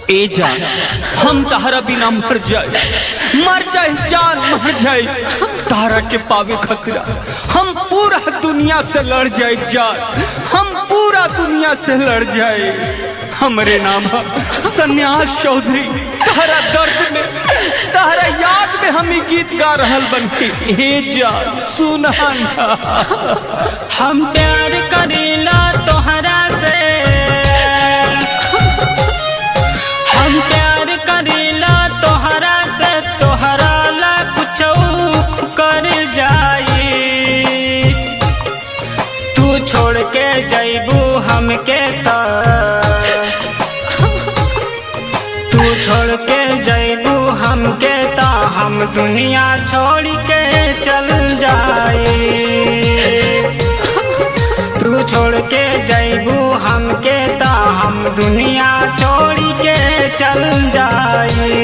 ए जान हम तहरा बिना मर जाए जान मर जाए तारा के पावे खतरा हम पूरा दुनिया से लड़ जाए जान हम पूरा दुनिया से लड़ जाए। हमरे नाम सन्यास चौधरी तारा दर्द में तारा याद में हम गीत गा रहल बनके ए जान सुना ना। हम प्यार करेला तोहरा से हम प्यार करेला तोहरा से तोहरा ला कुछ कर जाई तू छोड़ के जैबू हमके तू छोड़ के जैबू हमके ता हम दुनिया छोड़ के चल जाए तू छोड़ के जैबू हमके ता हम दुनिया छोड़ के चल जाए।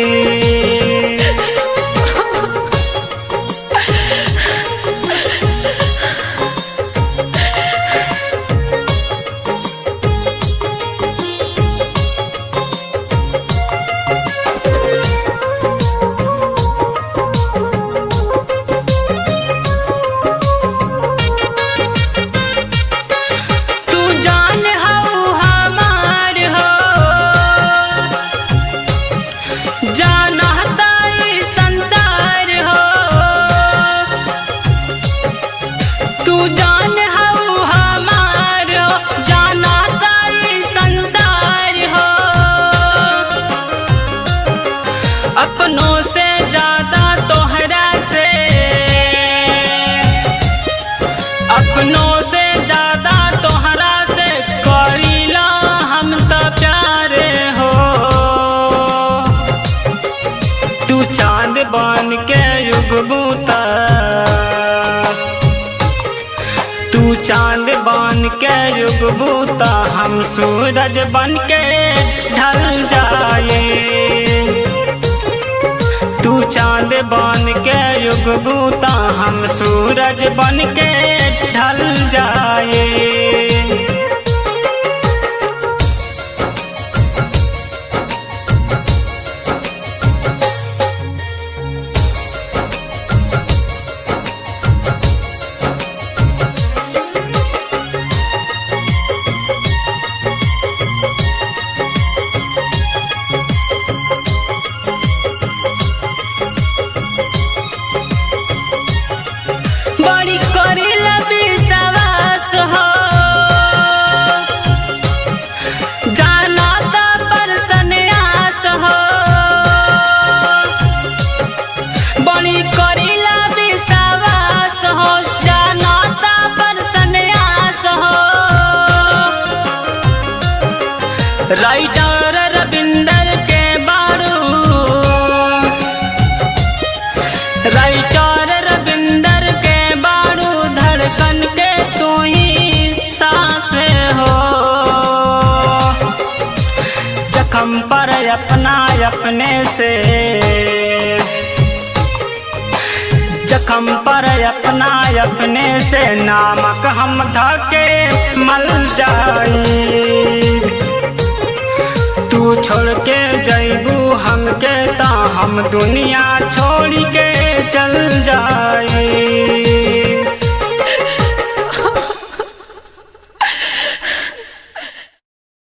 अपनों से ज्यादा तोहरा से अपनों से ज्यादा तोहरा से करीला हम तो प्यारे हो तू चांद बन के युगबू तू चांद बन के युगबू हम सूरज बन के ढल जाए तू चांद बन के युगबू हम सूरज बन के ढल जाए। बड़ी करेला विश्वास हो जाना ता पर सन्यास हो बड़ी करेला विश्वास हो जाना ता पर सन्यास हो राइटर रविंदर के बारू राइटर रविंदर के बारू धड़कन के तू ही सांस हो जख्म पर अपना अपने से जख्म पर अपना अपने से नामक हम धके मल जाई तू छोड़ के जैबू हमके ता हम दुनिया